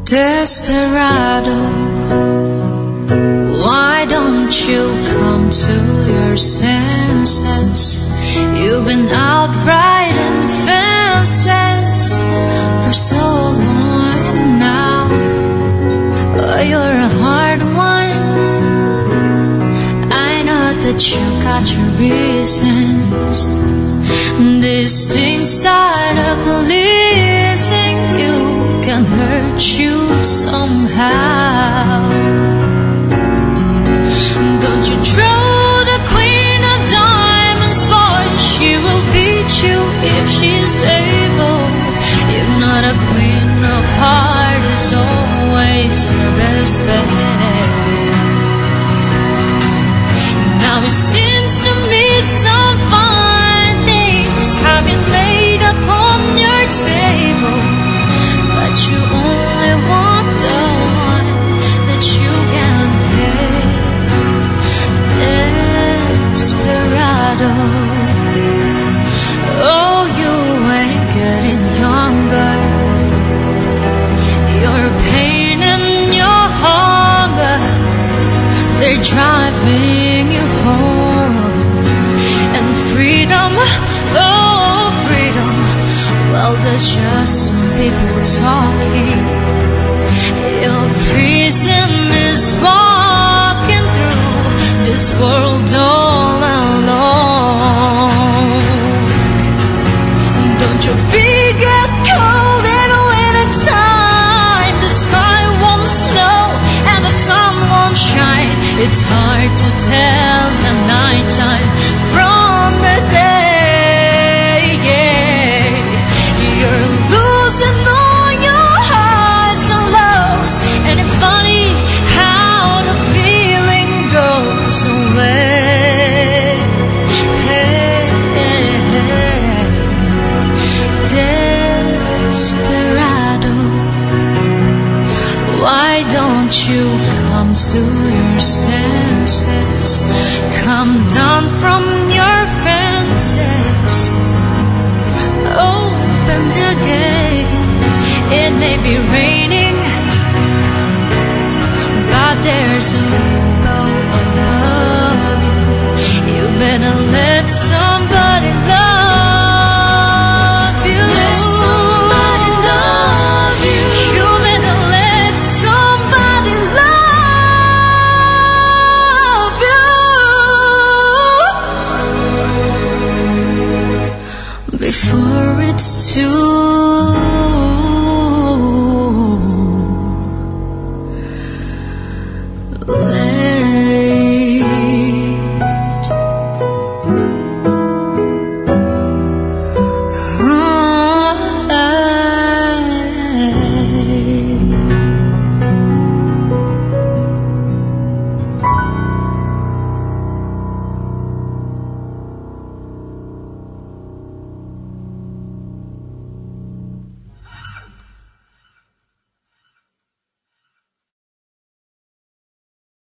Desperado, why don't you come to your senses? You've been out riding fences for so long now. You're a hard one. I know that you got your reasons. These things start up pleasing you, can hurt you somehow. Don't you throw the queen of diamonds, boy, she will beat you if she's able. You're not a queen of hearts, is always your best bet. Now it seems to me some fine things have been laid upon your table, but you only want the one that you can pay. Desperado, oh, you ain't getting younger. Your pain and your hunger, they're driving you home. And freedom, oh, freedom, well, there's just some people talking. Your prison is walking through this world all alone. Don't your feet get cold in winter time? The sky won't snow and the sun won't shine. It's hard to tell the nighttime from the day. Yeah. You're losing all your highs and lows, and it's funny how the feeling goes away. Hey, hey, hey. Desperado, why don't you come to your senses? Come down from your fences. Open the gate. It may be raining, but there's a rainbow above you. You better let somebody love you. Let somebody love you. You better let somebody love you before it's too